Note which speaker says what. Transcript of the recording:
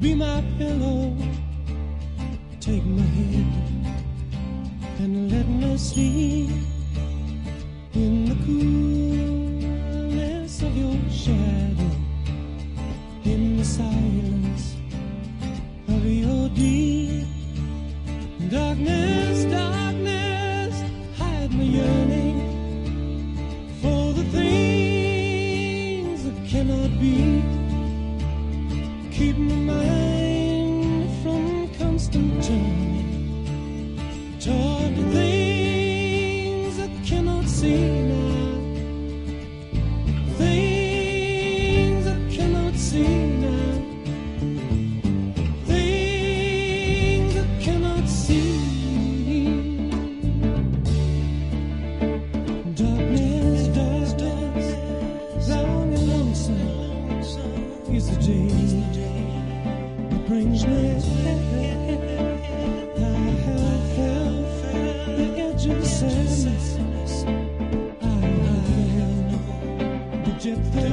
Speaker 1: be my pillow, take my head and let me sleep in the coolness of your shadow, in the silence of your deep darkness. Darkness, hide my yearning for the things that cannot be. Keep my mind from constant turning toward the things I cannot see now. Things I cannot see now. Things I cannot see. Darkness, darkness, long and lonesome is the day that brings me. I have felt the edge of sadness. I know the depth of